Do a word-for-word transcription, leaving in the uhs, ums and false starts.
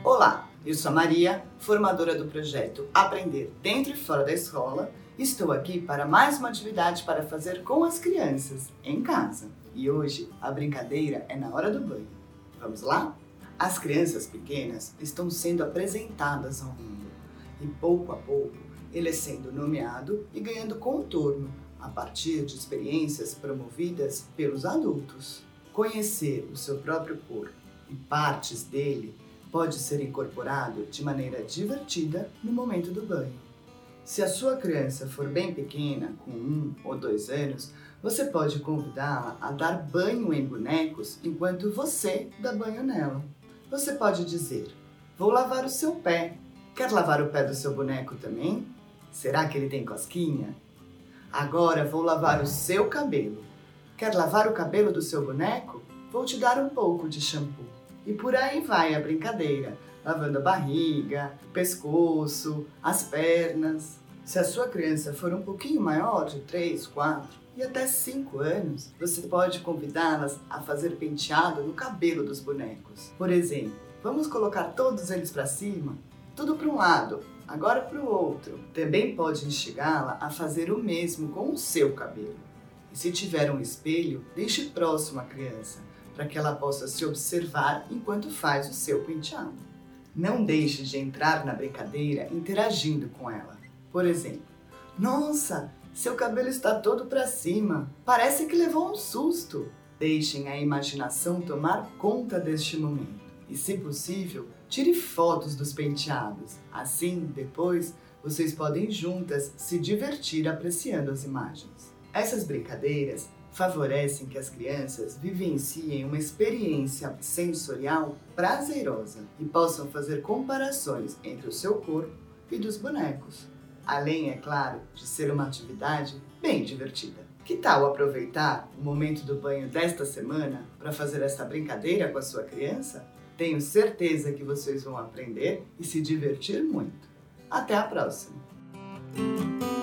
Olá, eu sou a Maria, formadora do projeto Aprender Dentro e Fora da Escola. Estou aqui para mais uma atividade para fazer com as crianças em casa. E hoje a brincadeira é na hora do banho. Vamos lá? As crianças pequenas estão sendo apresentadas ao mundo e pouco a pouco ele é sendo nomeado e ganhando contorno a partir de experiências promovidas pelos adultos. Conhecer o seu próprio corpo e partes dele pode ser incorporado de maneira divertida no momento do banho. Se a sua criança for bem pequena, com um ou dois anos, você pode convidá-la a dar banho em bonecos enquanto você dá banho nela. Você pode dizer: vou lavar o seu pé. Quer lavar o pé do seu boneco também? Será que ele tem cosquinha? Agora vou lavar o seu cabelo. Quer lavar o cabelo do seu boneco? Vou te dar um pouco de shampoo. E por aí vai a brincadeira, lavando a barriga, o pescoço, as pernas. Se a sua criança for um pouquinho maior, de três, quatro e até cinco anos, você pode convidá-las a fazer penteado no cabelo dos bonecos. Por exemplo, vamos colocar todos eles para cima? Tudo para um lado, agora para o outro. Também pode instigá-la a fazer o mesmo com o seu cabelo. E se tiver um espelho, deixe próximo à criança, para que ela possa se observar enquanto faz o seu penteado. Não deixe de entrar na brincadeira interagindo com ela. Por exemplo: nossa, seu cabelo está todo para cima, parece que levou um susto. Deixem a imaginação tomar conta deste momento. E, se possível, tire fotos dos penteados. Assim, depois, vocês podem juntas se divertir apreciando as imagens. Essas brincadeiras favorecem que as crianças vivenciem uma experiência sensorial prazerosa e possam fazer comparações entre o seu corpo e dos bonecos. Além, é claro, de ser uma atividade bem divertida. Que tal aproveitar o momento do banho desta semana para fazer essa brincadeira com a sua criança? Tenho certeza que vocês vão aprender e se divertir muito. Até a próxima!